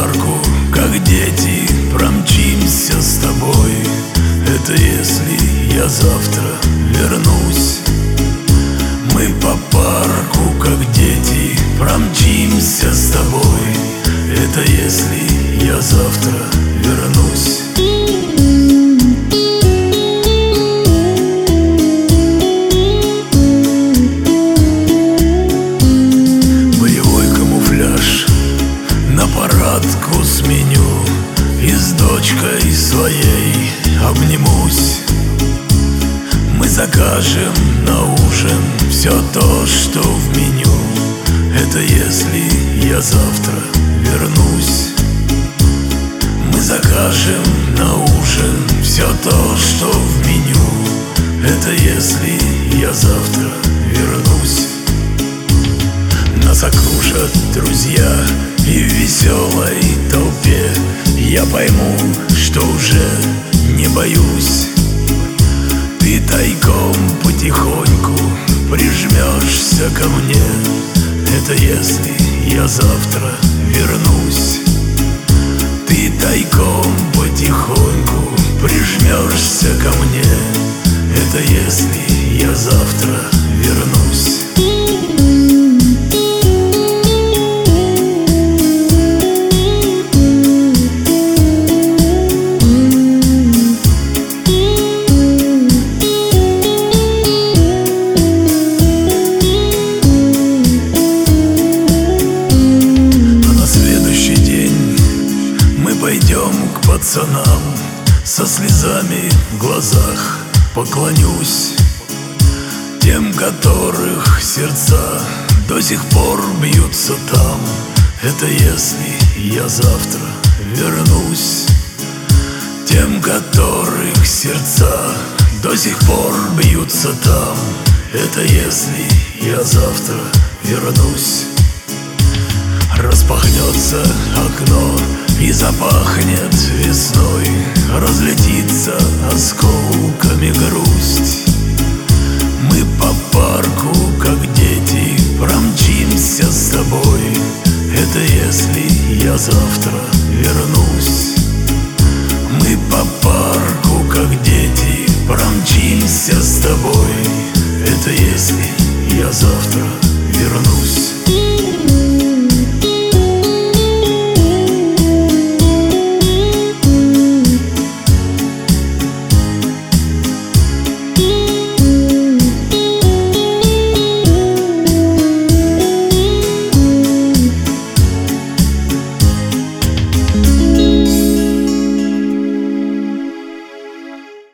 парку, как дети, промчимся с тобой. Это если я завтра вернусь. Мы по парку, как дети, промчимся с тобой. Это если я завтра вернусь. Боевой камуфляж на парадку сменю и с дочкой своей обнимусь. Мы закажем на ужин все то, что в меню. Это если я завтра вернусь. Мы закажем на ужин все то, что в меню. Это если я завтра вернусь. Нас окружат друзья, и в веселой толпе я пойму, что уже не боюсь. Ты тайком потихоньку прижмешься ко мне. Это если я завтра вернусь. Ты тайком потихоньку прижмешься ко мне. Это если я завтра вернусь. Пойдем к пацанам, со слезами в глазах поклонюсь. Тем, которых сердца до сих пор бьются там. Это если я завтра вернусь. Тем, которых сердца до сих пор бьются там. Это если я завтра вернусь. Распахнется окно и запахнет весной, разлетится осколками грусть. Мы по парку, как дети, промчимся с тобой. Это если я завтра вернусь. Мы по парку, как дети, промчимся с тобой. Это если я завтра вернусь.